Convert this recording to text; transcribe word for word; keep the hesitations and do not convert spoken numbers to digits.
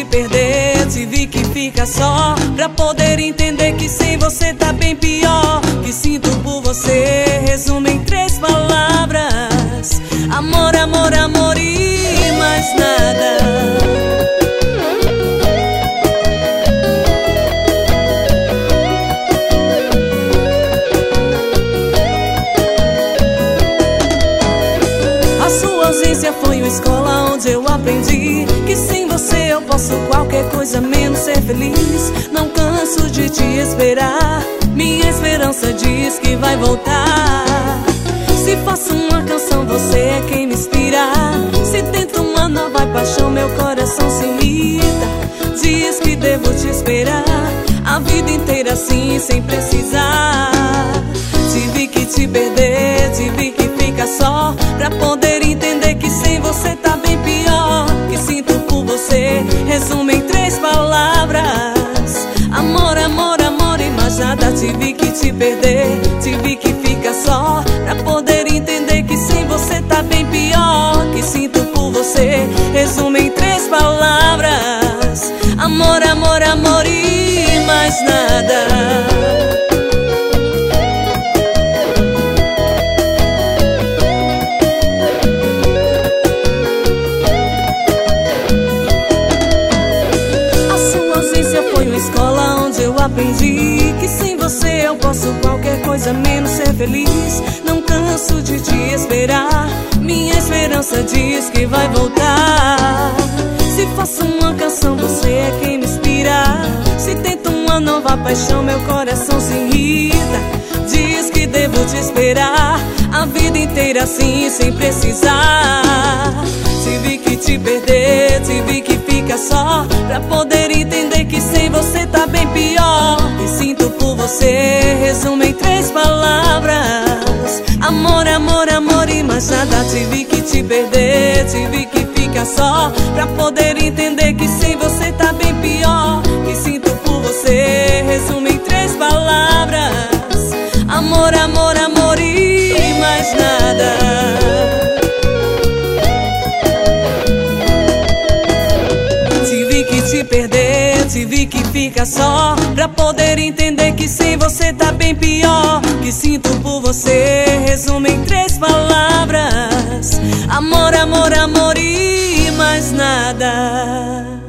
te perder, tive que ficar só pra poder entender que sem você tá bem pior. Que sinto por você resume em três palavras: amor, amor, amor e mais nada. Foi uma escola onde eu aprendi que sem você eu posso qualquer coisa menos ser feliz. Não canso de te esperar, minha esperança diz que vai voltar. Se faço uma canção, você é quem me inspira. Se tento uma nova paixão, meu coração se irrita. Diz que devo te esperar a vida inteira assim, sem precisar. Tive que te perder, tive que ficar só pra poder entender que sem você tá bem pior. Que sinto por você resume em três palavras: amor, amor, amor e mais nada. Tive que te perder, tive que ficar só pra poder entender que sem você tá bem pior. Que sinto por você resume em três palavras: amor, amor, amor e mais nada. Aprendi que sem você eu posso qualquer coisa menos ser feliz. Não canso de te esperar, minha esperança diz que vai voltar. Se faço uma canção, você é quem me inspira. Se tento uma nova paixão, meu coração se irrita. Diz que devo te esperar a vida inteira assim, sem precisar. Tive que te perder, tive que ficar só pra poder entender que sem você tá bem pior. Que sinto por você resume em três palavras: amor, amor, amor e mais nada. Tive que te perder, tive que ficar só pra poder entender que sem você tá bem pior. Que sinto por você resume em três palavras: amor, amor, amor e mais nada. Te perder, tive que ficar só pra poder entender que sem você tá bem pior. Que sinto por você resume em três palavras: amor, amor, amor e mais nada.